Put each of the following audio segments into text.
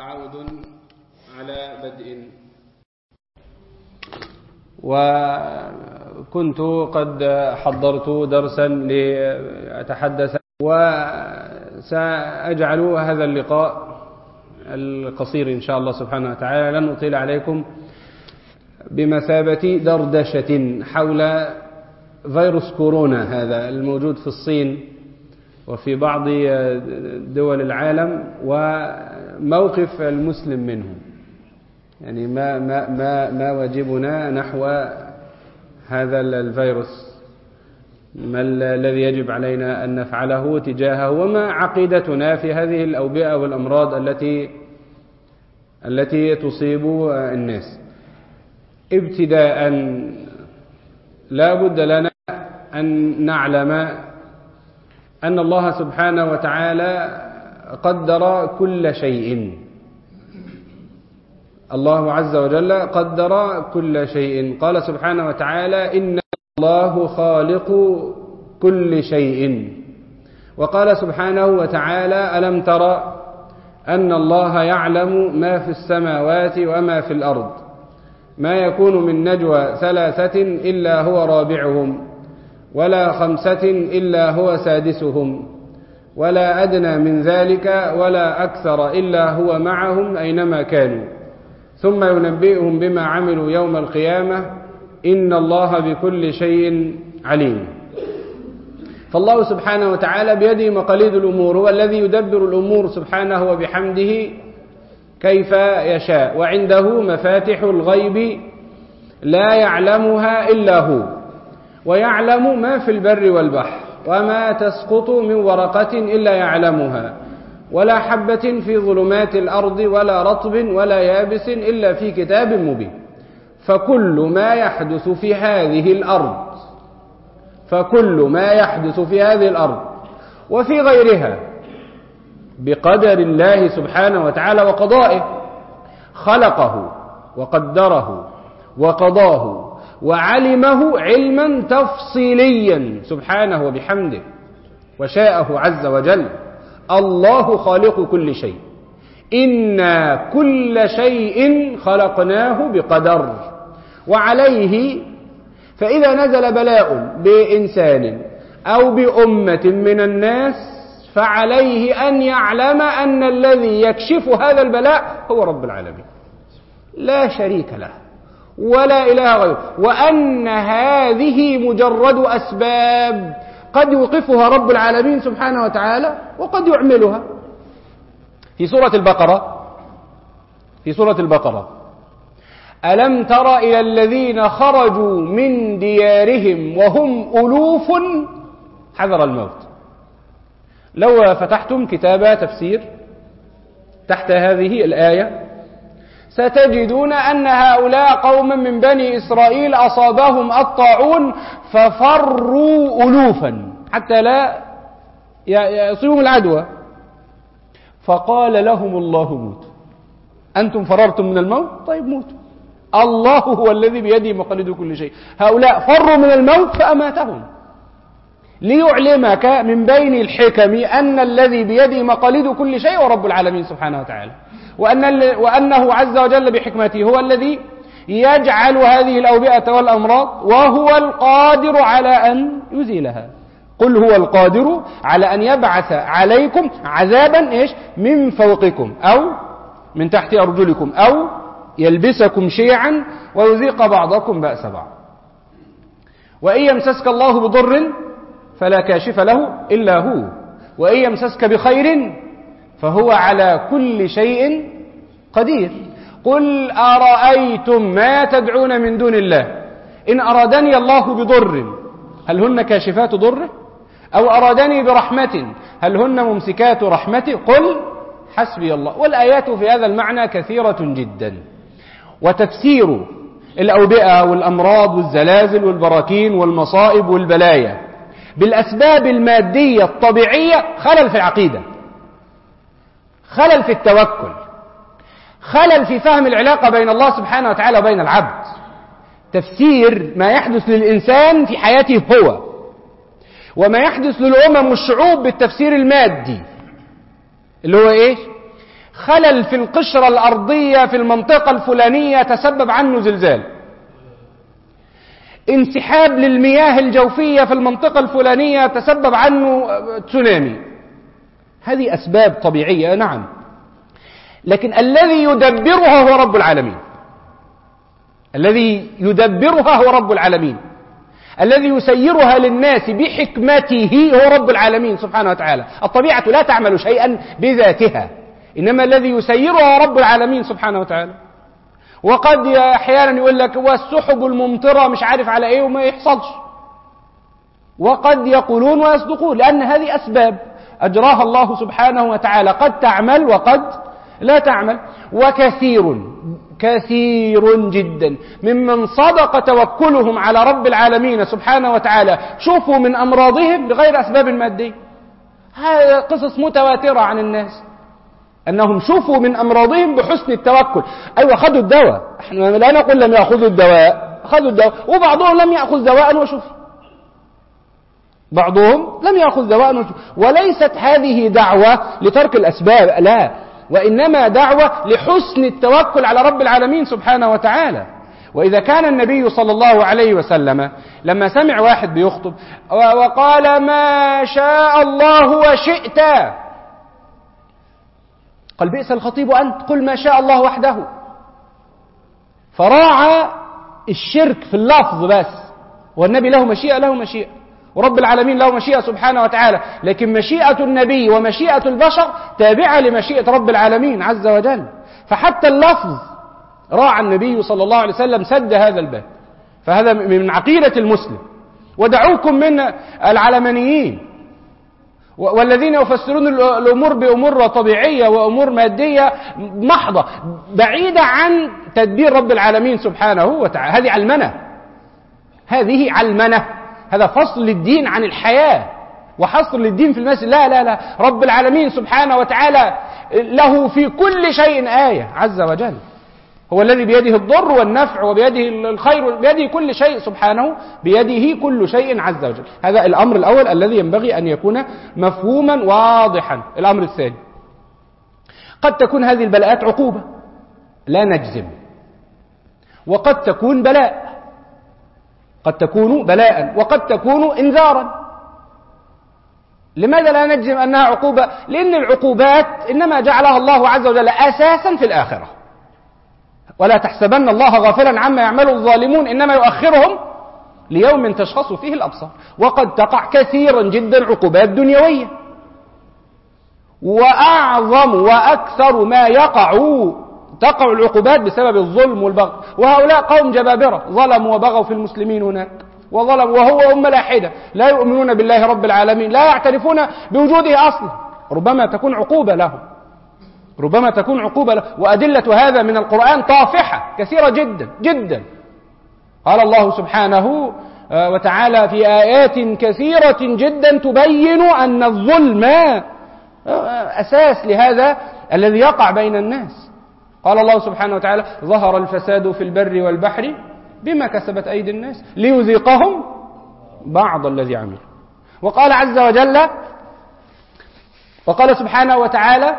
تعاود على بدء. وكنت قد حضرت درسا لأتحدث، وسأجعل هذا اللقاء القصير إن شاء الله سبحانه وتعالى، لن أطيل عليكم، بمثابة دردشة حول فيروس كورونا هذا الموجود في الصين وفي بعض دول العالم، وموقف المسلم منه. يعني ما واجبنا نحو هذا الفيروس، ما الذي يجب علينا أن نفعله تجاهه، وما عقيدتنا في هذه الأوبئة والأمراض التي تصيب الناس. ابتداء لا بد لنا أن نعلم أن الله سبحانه وتعالى قدر كل شيء. الله عز وجل قدر كل شيء. قال سبحانه وتعالى: إن الله خالق كل شيء. وقال سبحانه وتعالى: ألم تر أن الله يعلم ما في السماوات وما في الأرض، ما يكون من نجوى ثلاثة إلا هو رابعهم، ولا خمسة إلا هو سادسهم، ولا أدنى من ذلك ولا أكثر إلا هو معهم أينما كانوا، ثم ينبئهم بما عملوا يوم القيامة، إن الله بكل شيء عليم. فالله سبحانه وتعالى بيده مقاليد الأمور، هو الذي يدبر الأمور سبحانه وبحمده كيف يشاء، وعنده مفاتح الغيب لا يعلمها إلا هو، ويعلم ما في البر والبحر، وما تسقط من ورقة إلا يعلمها، ولا حبة في ظلمات الأرض ولا رطب ولا يابس إلا في كتاب مبين. فكل ما يحدث في هذه الأرض وفي غيرها بقدر الله سبحانه وتعالى وقضائه، خلقه وقدره وقضاه وعلمه علما تفصيليا سبحانه وبحمده، وشاءه عز وجل. الله خالق كل شيء، إنا كل شيء خلقناه بقدر وعليه. فإذا نزل بلاء بإنسان أو بأمة من الناس، فعليه أن يعلم أن الذي يكشف هذا البلاء هو رب العالمين، لا شريك له ولا إله غيره، وأن هذه مجرد أسباب قد يوقفها رب العالمين سبحانه وتعالى وقد يعملها. في سورة البقرة: ألم تر إلى الذين خرجوا من ديارهم وهم ألوف حذر الموت. لو فتحتم كتاب تفسير تحت هذه الآية ستجدون أن هؤلاء قوم من بني إسرائيل أصابهم الطاعون ففروا ألوفا حتى لا يصيبهم العدوى، فقال لهم الله: موتوا. أنتم فررتم من الموت، طيب موتوا. الله هو الذي بيده مقاليد كل شيء. هؤلاء فروا من الموت فأماتهم، ليعلمك من بين الحكم أن الذي بيده مقاليد كل شيء هو رب العالمين سبحانه وتعالى، وأنه عز وجل بحكمته هو الذي يجعل هذه الأوبئة والأمراض، وهو القادر على أن يزيلها. قل هو القادر على أن يبعث عليكم عذابا من فوقكم أو من تحت أرجلكم أو يلبسكم شيعا ويذيق بعضكم بأس بعض. وإن يمسسك الله بضر فلا كاشف له إلا هو، وإن يمسسك بخير فهو على كل شيء قدير. قل أرأيتم ما تدعون من دون الله إن أرادني الله بضر هل هن كاشفات ضره، أو أرادني برحمة هل هن ممسكات رحمته، قل حسبي الله. والآيات في هذا المعنى كثيرة جدا. وتفسير الأوبئة والأمراض والزلازل والبراكين والمصائب والبلايا بالأسباب المادية الطبيعية خلل في العقيدة، خلل في التوكل، خلل في فهم العلاقة بين الله سبحانه وتعالى وبين العبد. تفسير ما يحدث للإنسان في حياته هو، وما يحدث للأمم والشعوب بالتفسير المادي اللي هو خلل في القشرة الأرضية في المنطقة الفلانية تسبب عنه زلزال، انسحاب للمياه الجوفية في المنطقة الفلانية تسبب عنه تسونامي. هذه أسباب طبيعية نعم، لكن الذي يدبرها هو رب العالمين. الذي يدبرها هو رب العالمين، الذي يسيرها للناس بحكمته هو رب العالمين سبحانه وتعالى. الطبيعة لا تعمل شيئا بذاتها، إنما الذي يسيرها رب العالمين سبحانه وتعالى. وقد أحيانا يقول لك والسحب الممطرة مش عارف على إيه وما يحصلش، وقد يقولون ويصدقون، لأن هذه أسباب أجراها الله سبحانه وتعالى، قد تعمل وقد لا تعمل. كثير جدا ممن صدق توكلهم على رب العالمين سبحانه وتعالى شوفوا من أمراضهم بغير أسباب مادية. هذه قصص متواترة عن الناس أنهم شوفوا من أمراضهم بحسن التوكل. أيوة خذوا الدواء، احنا لا نقول لم يأخذوا الدواء، خذوا الدواء، وبعضهم لم يأخذ دواء وشوف، بعضهم لم يأخذ دواء وشوف. وليست هذه دعوة لترك الأسباب، لا، وإنما دعوة لحسن التوكل على رب العالمين سبحانه وتعالى. وإذا كان النبي صلى الله عليه وسلم لما سمع واحد بيخطب وقال ما شاء الله وشئت، قال بئس الخطيب أنت، قل ما شاء الله وحده. فراعى الشرك في اللفظ بس، والنبي له مشيئة ورب العالمين له مشيئة سبحانه وتعالى، لكن مشيئة النبي ومشيئة البشر تابعة لمشيئة رب العالمين عز وجل. فحتى اللفظ راعى النبي صلى الله عليه وسلم، سد هذا الباب. فهذا من عقيدة المسلم. ودعوكم من العلمانيين والذين يفسرون الأمور بأمور طبيعية وأمور مادية محضة بعيدة عن تدبير رب العالمين سبحانه وتعالى. هذه علمنة، هذا فصل الدين عن الحياة وحصر للدين في المسجد. لا، رب العالمين سبحانه وتعالى له في كل شيء آية عز وجل. هو الذي بيده الضر والنفع وبيده الخير وبيده كل شيء سبحانه، بيده كل شيء عز وجل. هذا الأمر الأول الذي ينبغي أن يكون مفهوما واضحا. الأمر الثاني، قد تكون هذه البلاءات عقوبة لا نجزم، وقد تكون بلاء، قد تكون بلاء وقد تكون إنذارا. لماذا لا نجزم أنها عقوبة؟ لأن العقوبات إنما جعلها الله عز وجل أساسا في الآخرة. ولا تحسبن الله غافلا عما يعمل الظالمون، إنما يؤخرهم ليوم تشخص فيه الأبصار. وقد تقع كثيرا جدا عقوبات دنيوية، وأعظم وأكثر ما تقع العقوبات بسبب الظلم والبغي. وهؤلاء قوم جبابرة ظلموا وبغوا في المسلمين هناك، وهو أمة لاحدة لا يؤمنون بالله رب العالمين، لا يعترفون بوجوده أصلا. ربما تكون عقوبة لهم، وأدلة هذا من القرآن طافحة كثيرة جدا جدا. قال الله سبحانه وتعالى في آيات كثيرة جدا تبين أن الظلم أساس لهذا الذي يقع بين الناس. قال الله سبحانه وتعالى ظهر الفساد في البر والبحر بما كسبت أيدي الناس ليذيقهم بعض الذي عملوا. وقال عز وجل، وقال سبحانه وتعالى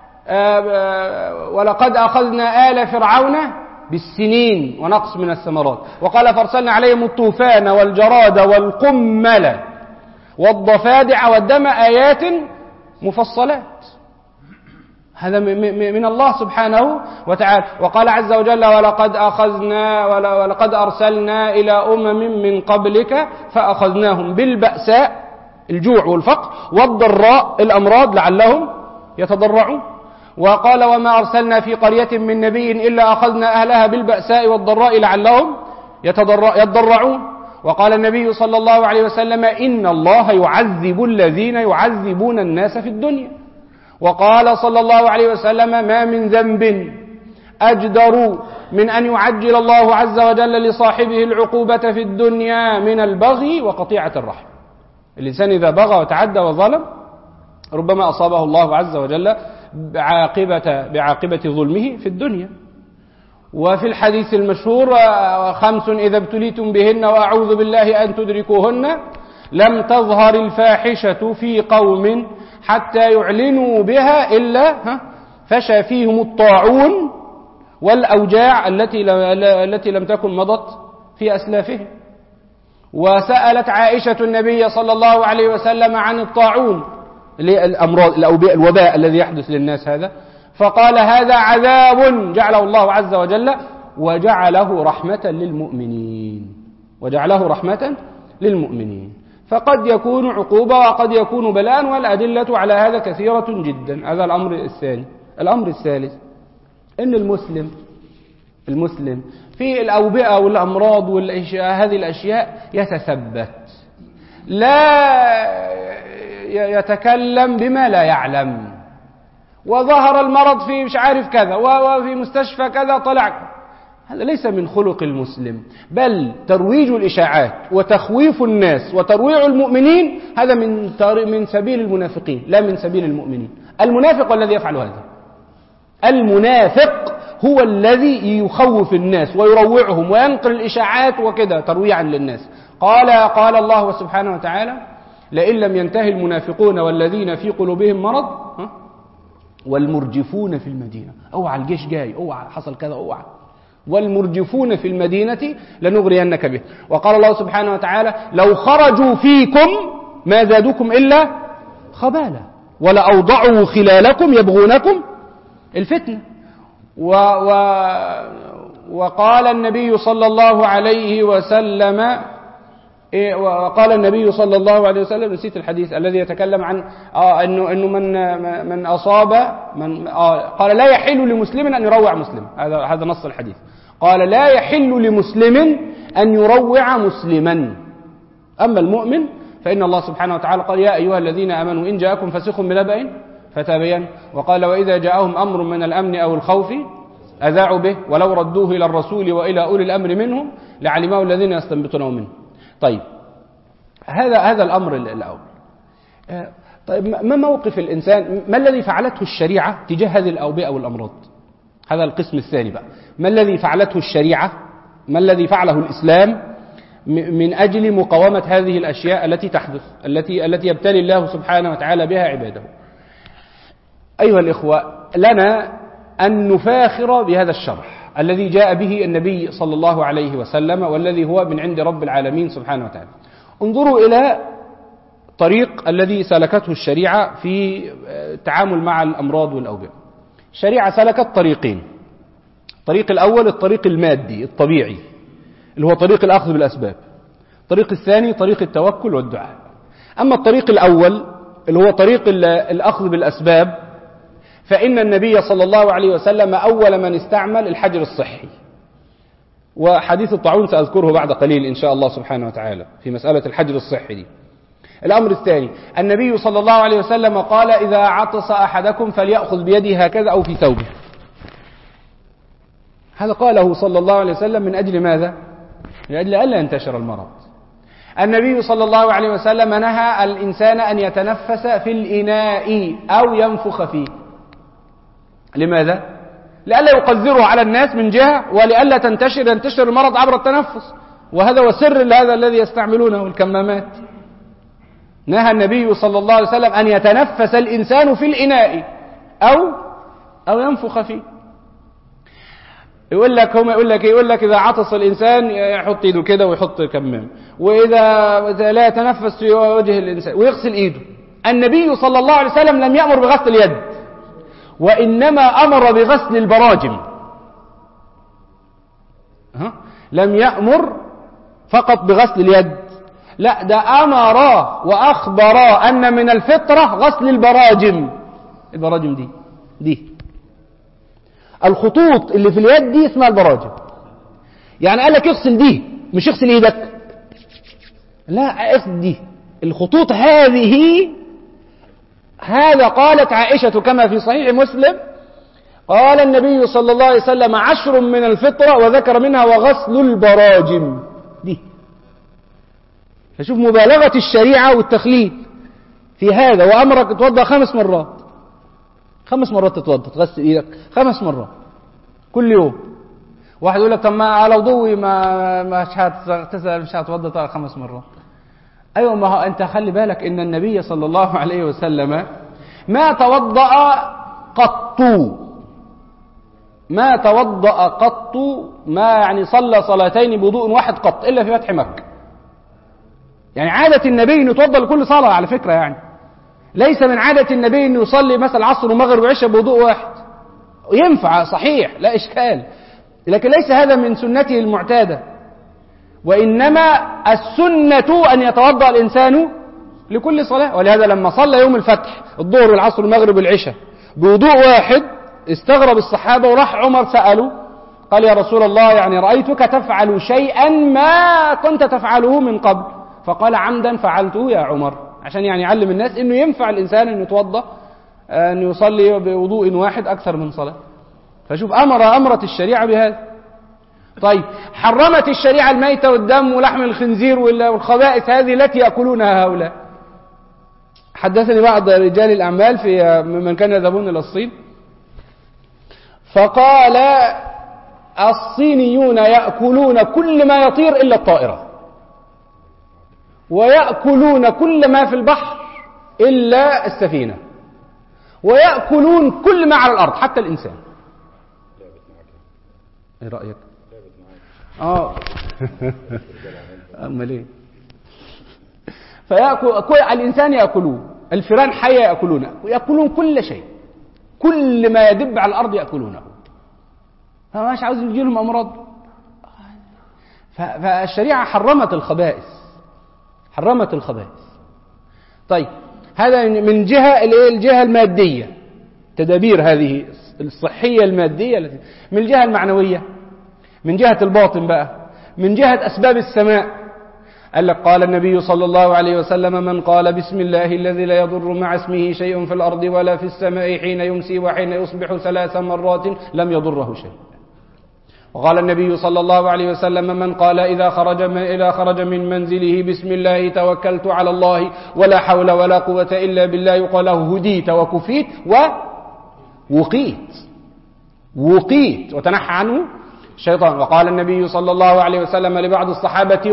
ولقد أخذنا آل فرعون بالسنين ونقص من الثمرات. وقال فارسلنا عليهم الطوفان والجراد والقمل والضفادع والدم آيات مفصلات. هذا من الله سبحانه وتعالى. وقال عز وجل ولقد أرسلنا إلى أمم من قبلك فأخذناهم بالبأساء الجوع والفقر والضراء الأمراض لعلهم يتضرعون. وقال وما أرسلنا في قرية من نبي إلا أخذنا أهلها بالبأساء والضراء لعلهم يتضرعون. وقال النبي صلى الله عليه وسلم إن الله يعذب الذين يعذبون الناس في الدنيا. وقال صلى الله عليه وسلم ما من ذنب أجدر من أن يعجل الله عز وجل لصاحبه العقوبة في الدنيا من البغي وقطيعة الرحم. الإنسان إذا بغى وتعدى وظلم ربما أصابه الله عز وجل بعاقبة ظلمه في الدنيا. وفي الحديث المشهور 5 إذا ابتليتم بهن وأعوذ بالله أن تدركوهن لم تظهر الفاحشة في قوم حتى يعلنوا بها إلا فشى فيهم الطاعون والأوجاع التي لم تكن مضت في أسلافهم. وسألت عائشة النبي صلى الله عليه وسلم عن الطاعون، الأمراض الوباء الذي يحدث للناس هذا، فقال هذا عذاب جعله الله عز وجل وجعله رحمة للمؤمنين، وجعله رحمة للمؤمنين. فقد يكون عقوبة وقد يكون بلاء، والأدلة على هذا كثيرة جدا. هذا الأمر الثاني. الأمر الثالث إن المسلم في الأوبئة والأمراض هذه الأشياء يتثبت، لا يتكلم بما لا يعلم. وظهر المرض في مش عارف كذا وفي مستشفى كذا طلع، هذا ليس من خلق المسلم، بل ترويج الإشاعات وتخويف الناس وترويع المؤمنين هذا من سبيل المنافقين لا من سبيل المؤمنين. المنافق الذي يفعل هذا، المنافق هو الذي يخوف الناس ويروعهم وينقل الإشاعات وكذا ترويعا للناس. قال الله سبحانه وتعالى لئن لم ينتهي المنافقون والذين في قلوبهم مرض والمرجفون في المدينة، اوعى الجيش جاي، اوعى حصل كذا، اوعى، والمرجفون في المدينة لنغرينك به. وقال الله سبحانه وتعالى لو خرجوا فيكم ما زادوكم إلا خبالا ولأوضعوا خلالكم يبغونكم الفتنة. وقال النبي صلى الله عليه وسلم نسيت الحديث الذي يتكلم عن انه من اصاب قال لا يحل لمسلم ان يروع مسلم، هذا نص الحديث. قال لا يحل لمسلم ان يروع مسلما، اما المؤمن فان الله سبحانه وتعالى قال يا ايها الذين امنوا ان جاءكم فاسق بنبأ فتبين. وقال واذا جاءهم امر من الامن او الخوف اذاعوا به ولو ردوه الى الرسول والى اولي الامر منهم لعلمه الذين يستنبطونه منه. طيب هذا الأمر الأول. طيب ما موقف الإنسان؟ ما الذي فعلته الشريعة تجاه هذه الأوبئة والأمراض؟ هذا القسم الثاني بقى. ما الذي فعلته الشريعة، ما الذي فعله الإسلام من أجل مقاومة هذه الأشياء التي تحدث، التي يبتلي الله سبحانه وتعالى بها عباده. أيها الإخوة، لنا أن نفاخر بهذا الشرح الذي جاء به النبي صلى الله عليه وسلم والذي هو من عند رب العالمين سبحانه وتعالى. انظروا إلى طريق الذي سلكته الشريعة في التعامل مع الأمراض والأوبئة. الشريعة سلكت طريقين. الطريق الأول الطريق المادي الطبيعي اللي هو طريق الأخذ بالأسباب. الطريق الثاني طريق التوكل والدعاء. أما الطريق الأول اللي هو طريق الأخذ بالأسباب فإن النبي صلى الله عليه وسلم أول من استعمل الحجر الصحي، وحديث الطاعون سأذكره بعد قليل إن شاء الله سبحانه وتعالى في مسألة الحجر الصحي دي. الأمر الثاني النبي صلى الله عليه وسلم قال إذا عطس أحدكم فليأخذ بيده هكذا أو في ثوبه. هذا قاله صلى الله عليه وسلم من أجل ماذا؟ من أجل ألا ينتشر المرض. النبي صلى الله عليه وسلم نهى الإنسان أن يتنفس في الإناء أو ينفخ فيه. لماذا؟ لئلا يقذره على الناس من جهة، ولئلا ينتشر المرض عبر التنفس، وهذا هو سر هذا الذي يستعملونه الكمامات. نهى النبي صلى الله عليه وسلم أن يتنفس الإنسان في الإناء أو ينفخ فيه. يقول لك إذا عطس الإنسان يحط إيده كده ويحط كمام، وإذا لا يتنفس في وجه الإنسان ويغسل إيده. النبي صلى الله عليه وسلم لم يأمر بغسل اليد، وإنما أمر بغسل البراجم. لم يأمر فقط بغسل اليد، لا، ده أمر وأخبر أن من الفطرة غسل البراجم. البراجم دي الخطوط اللي في اليد دي اسمها البراجم. يعني قال لك اغسل دي، مش اغسل ايدك، لا، اغسل دي الخطوط هذه. هذا قالت عائشة كما في صحيح مسلم قال النبي صلى الله عليه وسلم 10 من الفطرة، وذكر منها وغسل البراجم دي. فشوف مبالغة الشريعة والتخليل في هذا. وأمرك تتوضأ 5 مرات، 5 مرات تتوضأ، تغسل إيدك 5 مرات كل يوم. واحد يقول لك طب ما على وضوئي مش هتوضأ 5 مرات. أيوة، ما هو أنت خلي بالك إن النبي صلى الله عليه وسلم ما توضأ قط، ما توضأ قط، ما يعني صلى صلاتين بوضوء واحد قط إلا في فتح مكة. يعني عادة النبي أن يتوضأ لكل صلاة على فكرة، يعني ليس من عادة النبي أن يصلي مثلا عصر ومغرب وعشاء بوضوء واحد. ينفع صحيح لا إشكال، لكن ليس هذا من سنته المعتادة، وإنما السنة أن يتوضأ الإنسان لكل صلاة. ولهذا لما صلى يوم الفتح الظهر والعصر والمغرب والعشاء بوضوء واحد استغرب الصحابة، وراح عمر سأله قال يا رسول الله يعني رأيتك تفعل شيئا ما كنت تفعله من قبل، فقال عمدا فعلته يا عمر، عشان يعني يعلم الناس انه ينفع الانسان انه يتوضا انه يصلي بوضوء واحد اكثر من صلاة. فشوف امرت الشريعة بهذا. طيب حرمت الشريعة الميتة والدم ولحم الخنزير والخبائث هذه التي يأكلونها هؤلاء. حدثني بعض رجال الأعمال في من كانوا يذهبون إلى الصين، فقال الصينيون يأكلون كل ما يطير إلا الطائرة، ويأكلون كل ما في البحر إلا السفينة، ويأكلون كل ما على الأرض حتى الإنسان. ايه رأيك؟ أمال ايه؟ فيأكل الإنسان يأكلون، الفيران حية يأكلون كل شيء، كل ما يدب على الأرض يأكلونه، فماش عاوز يجي لهم أمراض. فالشريعة حرمت الخبائث. طيب هذا من جهة الجهة المادية، تدابير هذه الصحية المادية. من الجهة المعنوية، من جهة الباطن بقى، من جهة أسباب السماء، قال لك قال النبي صلى الله عليه وسلم من قال بسم الله الذي لا يضر مع اسمه شيء في الأرض ولا في السماء حين يمسي وحين يصبح 3 مرات لم يضره شيء. وقال النبي صلى الله عليه وسلم من قال إذا خرج من منزله بسم الله توكلت على الله ولا حول ولا قوة إلا بالله يقال له هديت وكفيت ووقيت وتنحى عنه الشيطان. وقال النبي صلى الله عليه وسلم لبعض الصحابة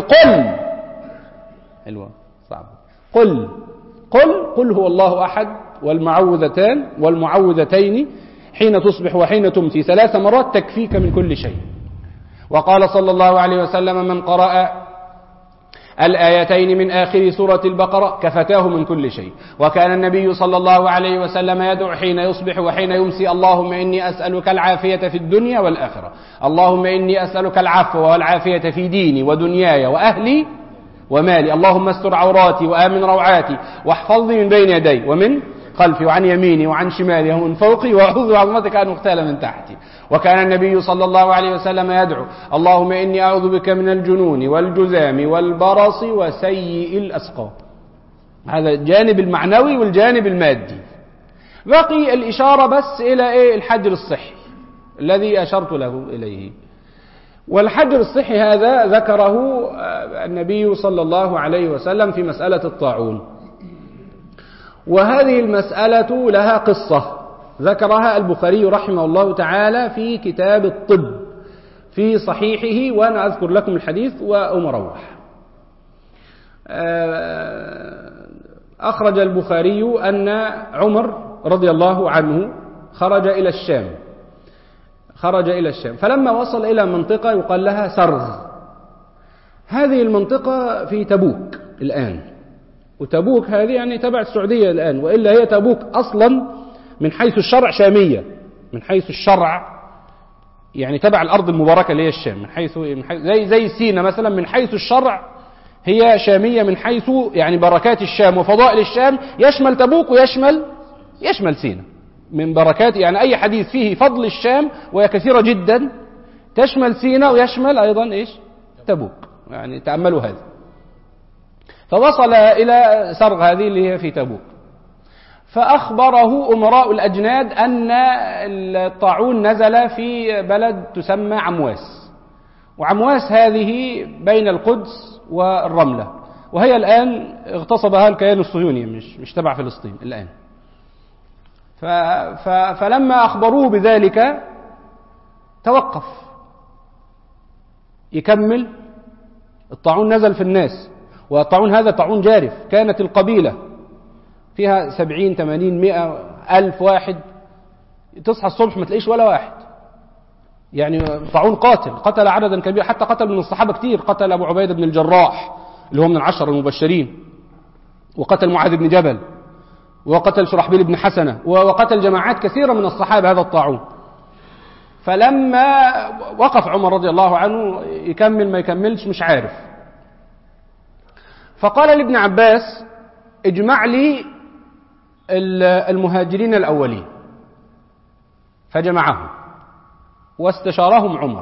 قل هو الله أحد والمعوذتين حين تصبح وحين تمسي 3 مرات تكفيك من كل شيء. وقال صلى الله عليه وسلم من قرأ الآيتين من آخر سورة البقرة كفتاه من كل شيء. وكان النبي صلى الله عليه وسلم يدعو حين يصبح وحين يمسي اللهم إني أسألك العافية في الدنيا والآخرة، اللهم إني أسألك العفو والعافية في ديني ودنياي وأهلي ومالي، اللهم استر عوراتي وآمن روعاتي واحفظني من بين يدي ومن خلفي وعن يميني وعن شمالي ومن فوقي وأعوذ بعظمتك أن أغتال من تحتي. وكان النبي صلى الله عليه وسلم يدعو اللهم إني أعوذ بك من الجنون والجذام والبرص وسيء الأسقام. هذا الجانب المعنوي والجانب المادي. بقي الإشارة بس إلى الحجر الصحي الذي أشرت له إليه. والحجر الصحي هذا ذكره النبي صلى الله عليه وسلم في مسألة الطاعون، وهذه المسألة لها قصة ذكرها البخاري رحمه الله تعالى في كتاب الطب في صحيحه، وأنا أذكر لكم الحديث وأمروح. أخرج البخاري أن عمر رضي الله عنه خرج إلى الشام، فلما وصل إلى منطقة يقال لها سرغ. هذه المنطقة في تبوك الآن، وتبوك هذه يعني تبع السعودية الآن، وإلا هي تبوك أصلا من حيث الشرع شامية، من حيث الشرع يعني تبع الأرض المباركة اللي هي الشام، من حيث زي سينا مثلا، من حيث الشرع هي شامية، من حيث يعني بركات الشام وفضائل الشام يشمل تبوك ويشمل سينا من بركات، يعني أي حديث فيه فضل الشام وهي كثيرة جدا تشمل سينا ويشمل أيضا تبوك، يعني تأملوا هذا. فوصل إلى سرغ هذه اللي هي في تبوك، فأخبره أمراء الأجناد أن الطاعون نزل في بلد تسمى عمواس، وعمواس هذه بين القدس والرملة، وهي الآن اغتصبها الكيان الصهيوني، مش تبع فلسطين الآن. فلما أخبروه بذلك توقف يكمل. الطاعون نزل في الناس، والطاعون هذا طاعون جارف، كانت القبيلة فيها 70 80 100 ألف واحد تصحى الصبح ما تلاقيش ولا واحد. يعني طاعون قتل عددا كبيرا، حتى قتل من الصحابة كتير. قتل أبو عبيدة بن الجراح اللي هو من العشر المبشرين، وقتل معاذ بن جبل، وقتل شرحبيل بن حسنة، وقتل جماعات كثيرة من الصحابة هذا الطاعون. فلما وقف عمر رضي الله عنه يكمل ما يكملش مش عارف، فقال لابن عباس اجمع لي المهاجرين الأولين، فجمعهم واستشارهم عمر،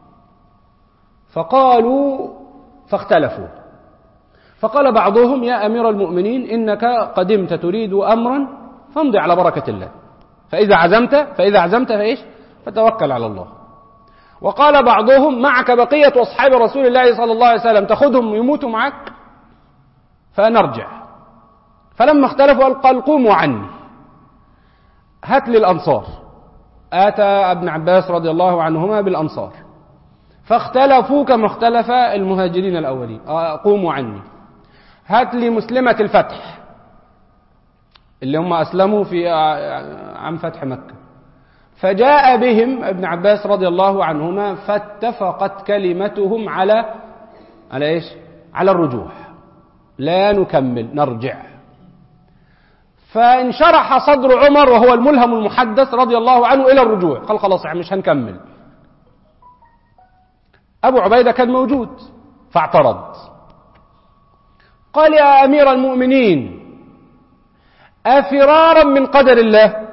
فاختلفوا. فقال بعضهم يا أمير المؤمنين إنك قدمت تريد أمرا فامضي على بركة الله، فإذا عزمت فإيش فتوكل على الله. وقال بعضهم معك بقية أصحاب رسول الله صلى الله عليه وسلم تأخذهم يموتوا معك فنرجع. فلما اختلفوا قال قوموا عني، هات لي الأنصار. آتى ابن عباس رضي الله عنهما بالأنصار، فاختلفوا كما اختلف المهاجرين الأولين. قوموا عني. هات لي مسلمة الفتح اللي هم أسلموا في عام فتح مكة. فجاء بهم ابن عباس رضي الله عنهما فاتفقت كلمتهم على إيش؟ على الرجوع، لا نكمل نرجع. فانشرح صدر عمر وهو الملهم المحدث رضي الله عنه إلى الرجوع، قال خلاص مش هنكمل. أبو عبيدة كان موجود فاعترض، قال يا أمير المؤمنين أفرارا من قدر الله؟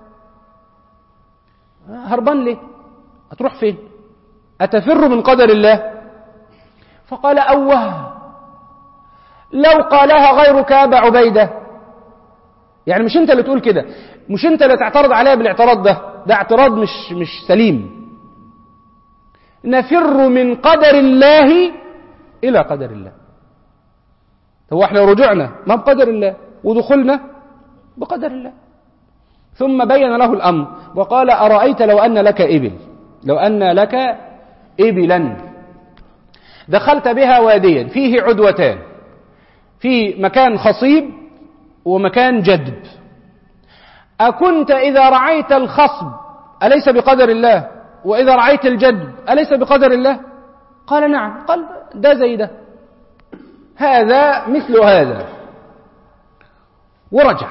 هربان ليه؟ هتروح فين؟ أتفر من قدر الله؟ فقال أوه لو قالها غيرك يا أبا عبيدة. يعني مش أنت اللي تقول كده، مش أنت اللي تعترض عليها بالاعتراض ده اعتراض مش سليم. نفر من قدر الله إلى قدر الله. هو احنا رجوعنا ما بقدر الله ودخولنا بقدر الله. ثم بين له الأمر وقال أرأيت لو أن لك إبلا دخلت بها واديا فيه عدوتان، في مكان خصيب ومكان جدب، أكنت إذا رعيت الخصب أليس بقدر الله، وإذا رعيت الجدب أليس بقدر الله؟ قال نعم. قال ده زي ده، هذا مثل هذا. ورجع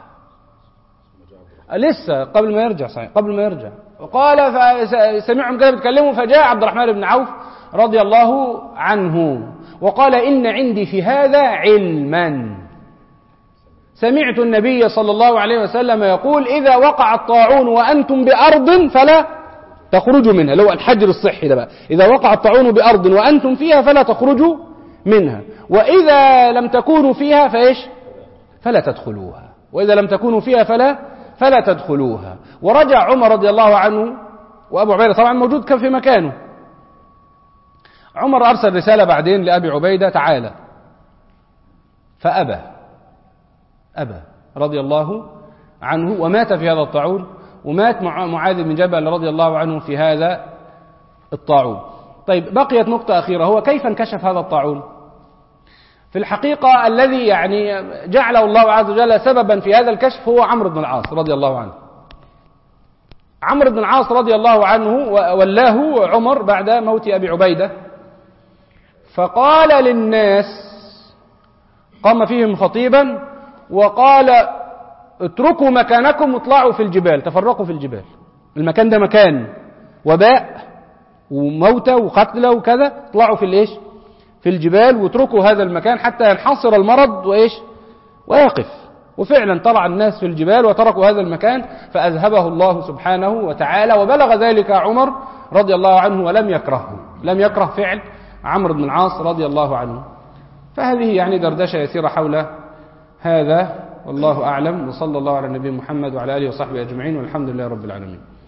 لسه قبل ما يرجع، صحيح قبل ما يرجع. وقال سمعهم كده بيتكلموا، فجاء عبد الرحمن بن عوف رضي الله عنه وقال إن عندي في هذا علما. سمعت النبي صلى الله عليه وسلم يقول إذا وقع الطاعون وأنتم بأرض فلا تخرجوا منها. لو الحجر الصحي ده بقى، إذا وقع الطاعون بأرض وأنتم فيها فلا تخرجوا منها، وإذا لم تكونوا فيها فإيش فلا تدخلوها، وإذا لم تكونوا فيها فلا تدخلوها. ورجع عمر رضي الله عنه، وأبو عبيدة طبعا موجود كان في مكانه. عمر أرسل رسالة بعدين لأبي عبيدة تعالى، فأبى رضي الله عنه، ومات في هذا الطاعون، ومات معاذ بن جبل رضي الله عنه في هذا الطاعون. طيب بقيت نقطة أخيرة، هو كيف انكشف هذا الطاعون؟ في الحقيقة الذي يعني جعله الله عز وجل سببا في هذا الكشف هو عمرو بن العاص رضي الله عنه. عمرو بن العاص رضي الله عنه ولاه عمر بعد موت أبي عبيدة، فقال للناس، قام فيهم خطيبا وقال اتركوا مكانكم واطلعوا في الجبال، تفرقوا في الجبال. المكان ده مكان وباء وموتى وقتلى وكذا، اطلعوا في الجبال واتركوا هذا المكان حتى ينحصر المرض ويقف. وفعلا طلع الناس في الجبال وتركوا هذا المكان، فأذهبه الله سبحانه وتعالى، وبلغ ذلك عمر رضي الله عنه ولم يكرهه، لم يكره فعل عمرو بن العاص رضي الله عنه. فهذه يعني دردشة يسيرة حول هذا، والله أعلم، وصلى الله على النبي محمد وعلى آله وصحبه أجمعين، والحمد لله رب العالمين.